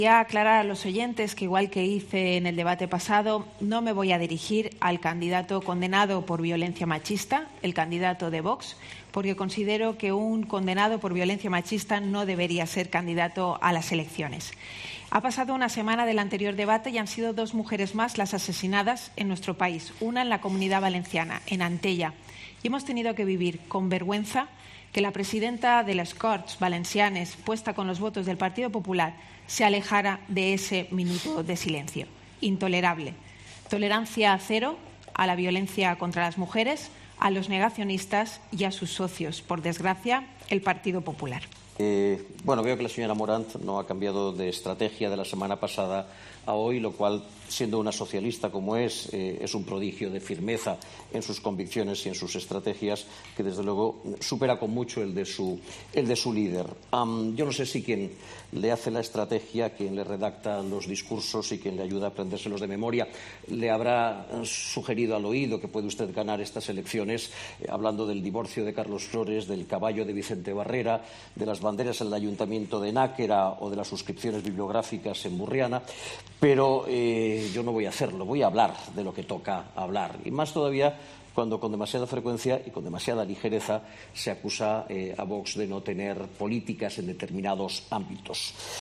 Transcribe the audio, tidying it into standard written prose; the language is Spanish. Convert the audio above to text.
Quería aclarar a los oyentes que, igual que hice en el debate pasado, no me voy a dirigir al candidato condenado por violencia machista, el candidato de Vox, porque considero que un condenado por violencia machista no debería ser candidato a las elecciones. Ha pasado una semana del anterior debate y han sido 2 mujeres más las asesinadas en nuestro país, una en la Comunidad Valenciana, en Antella. Y hemos tenido que vivir con vergüenza que la presidenta de les Corts Valencianes, puesta con los votos del Partido Popular, se alejara de ese minuto de silencio. Intolerable. Tolerancia cero a la violencia contra las mujeres, a los negacionistas y a sus socios, por desgracia, el Partido Popular. Bueno, veo que la señora Morant no ha cambiado de estrategia de la semana pasada a hoy, lo cual, siendo una socialista como es un prodigio de firmeza en sus convicciones y en sus estrategias que, desde luego, supera con mucho el de su líder. Yo no sé si quien le hace la estrategia, quien le redacta los discursos y quien le ayuda a aprendérselos de memoria, le habrá sugerido al oído que puede usted ganar estas elecciones hablando del divorcio de Carlos Flores, del caballo de Vicente Barrera, de las banderas en el Ayuntamiento de Náquera o de las suscripciones bibliográficas en Burriana, pero yo no voy a hacerlo, voy a hablar de lo que toca hablar, y más todavía cuando con demasiada frecuencia y con demasiada ligereza se acusa a Vox de no tener políticas en determinados ámbitos.